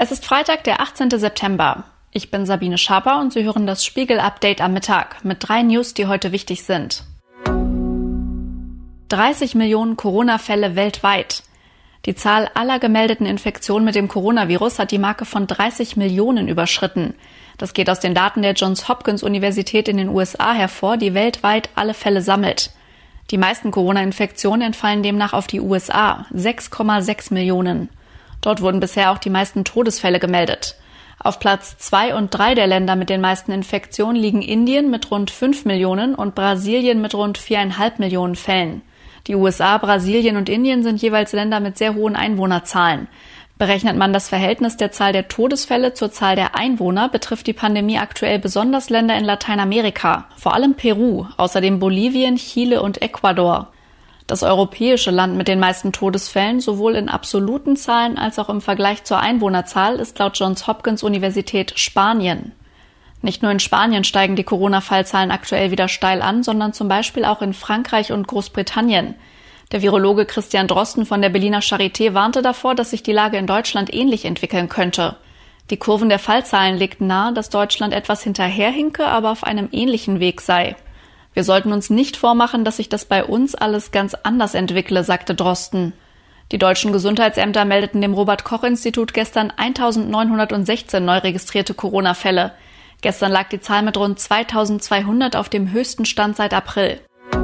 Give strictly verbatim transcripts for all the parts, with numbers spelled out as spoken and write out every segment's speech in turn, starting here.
Es ist Freitag, der achtzehnten September. Ich bin Sabine Schaper und Sie hören das Spiegel-Update am Mittag mit drei News, die heute wichtig sind. dreißig Millionen Corona-Fälle weltweit. Die Zahl aller gemeldeten Infektionen mit dem Coronavirus hat die Marke von dreißig Millionen überschritten. Das geht aus den Daten der Johns Hopkins Universität in den U S A hervor, die weltweit alle Fälle sammelt. Die meisten Corona-Infektionen entfallen demnach auf die U S A, sechs Komma sechs Millionen. Dort wurden bisher auch die meisten Todesfälle gemeldet. Auf Platz zwei und drei der Länder mit den meisten Infektionen liegen Indien mit rund fünf Millionen und Brasilien mit rund viereinhalb Millionen Fällen. Die U S A, Brasilien und Indien sind jeweils Länder mit sehr hohen Einwohnerzahlen. Berechnet man das Verhältnis der Zahl der Todesfälle zur Zahl der Einwohner, betrifft die Pandemie aktuell besonders Länder in Lateinamerika, vor allem Peru, außerdem Bolivien, Chile und Ecuador. Das europäische Land mit den meisten Todesfällen, sowohl in absoluten Zahlen als auch im Vergleich zur Einwohnerzahl, ist laut Johns Hopkins Universität Spanien. Nicht nur in Spanien steigen die Corona-Fallzahlen aktuell wieder steil an, sondern zum Beispiel auch in Frankreich und Großbritannien. Der Virologe Christian Drosten von der Berliner Charité warnte davor, dass sich die Lage in Deutschland ähnlich entwickeln könnte. Die Kurven der Fallzahlen legten nahe, dass Deutschland etwas hinterherhinke, aber auf einem ähnlichen Weg sei. Wir sollten uns nicht vormachen, dass sich das bei uns alles ganz anders entwickle, sagte Drosten. Die deutschen Gesundheitsämter meldeten dem Robert-Koch-Institut gestern eintausendneunhundertsechzehn neu registrierte Corona-Fälle. Gestern lag die Zahl mit rund zweitausendzweihundert auf dem höchsten Stand seit April.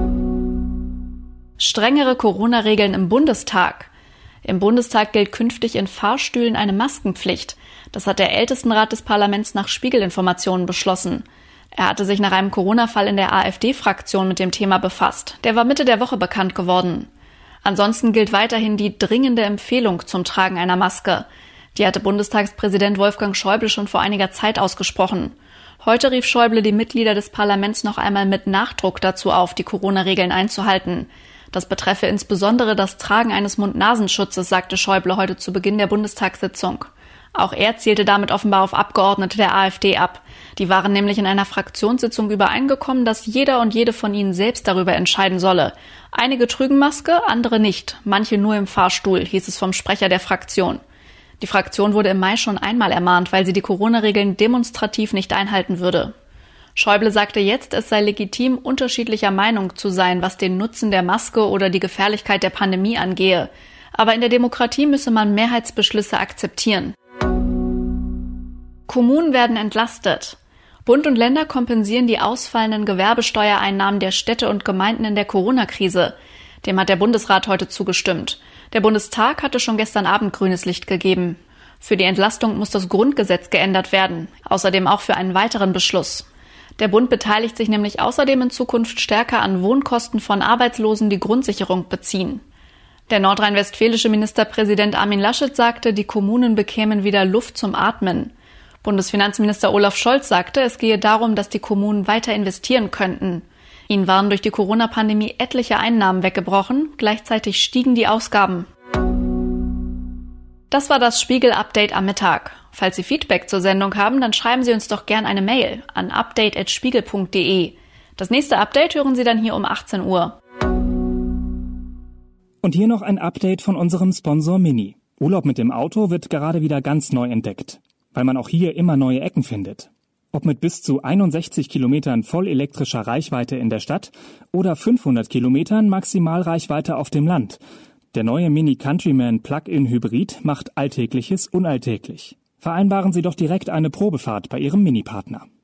Strengere Corona-Regeln im Bundestag. Im Bundestag gilt künftig in Fahrstühlen eine Maskenpflicht. Das hat der Ältestenrat des Parlaments nach Spiegel-Informationen beschlossen. Er hatte sich nach einem Corona-Fall in der AfD-Fraktion mit dem Thema befasst. Der war Mitte der Woche bekannt geworden. Ansonsten gilt weiterhin die dringende Empfehlung zum Tragen einer Maske. Die hatte Bundestagspräsident Wolfgang Schäuble schon vor einiger Zeit ausgesprochen. Heute rief Schäuble die Mitglieder des Parlaments noch einmal mit Nachdruck dazu auf, die Corona-Regeln einzuhalten. Das betreffe insbesondere das Tragen eines Mund-Nasenschutzes, sagte Schäuble heute zu Beginn der Bundestagssitzung. Auch er zielte damit offenbar auf Abgeordnete der AfD ab. Die waren nämlich in einer Fraktionssitzung übereingekommen, dass jeder und jede von ihnen selbst darüber entscheiden solle. Einige trügen Maske, andere nicht, manche nur im Fahrstuhl, hieß es vom Sprecher der Fraktion. Die Fraktion wurde im Mai schon einmal ermahnt, weil sie die Corona-Regeln demonstrativ nicht einhalten würde. Schäuble sagte jetzt, es sei legitim, unterschiedlicher Meinung zu sein, was den Nutzen der Maske oder die Gefährlichkeit der Pandemie angehe. Aber in der Demokratie müsse man Mehrheitsbeschlüsse akzeptieren. Kommunen werden entlastet. Bund und Länder kompensieren die ausfallenden Gewerbesteuereinnahmen der Städte und Gemeinden in der Corona-Krise. Dem hat der Bundesrat heute zugestimmt. Der Bundestag hatte schon gestern Abend grünes Licht gegeben. Für die Entlastung muss das Grundgesetz geändert werden, außerdem auch für einen weiteren Beschluss. Der Bund beteiligt sich nämlich außerdem in Zukunft stärker an Wohnkosten von Arbeitslosen, die Grundsicherung beziehen. Der nordrhein-westfälische Ministerpräsident Armin Laschet sagte, die Kommunen bekämen wieder Luft zum Atmen. Bundesfinanzminister Olaf Scholz sagte, es gehe darum, dass die Kommunen weiter investieren könnten. Ihnen waren durch die Corona-Pandemie etliche Einnahmen weggebrochen, gleichzeitig stiegen die Ausgaben. Das war das Spiegel-Update am Mittag. Falls Sie Feedback zur Sendung haben, dann schreiben Sie uns doch gern eine Mail an update at spiegel punkt de. Das nächste Update hören Sie dann hier um achtzehn Uhr. Und hier noch ein Update von unserem Sponsor Mini. Urlaub mit dem Auto wird gerade wieder ganz neu entdeckt, weil man auch hier immer neue Ecken findet. Ob mit bis zu einundsechzig Kilometern vollelektrischer Reichweite in der Stadt oder fünfhundert Kilometern Maximalreichweite auf dem Land. Der neue Mini Countryman Plug-in Hybrid macht Alltägliches unalltäglich. Vereinbaren Sie doch direkt eine Probefahrt bei Ihrem Mini-Partner.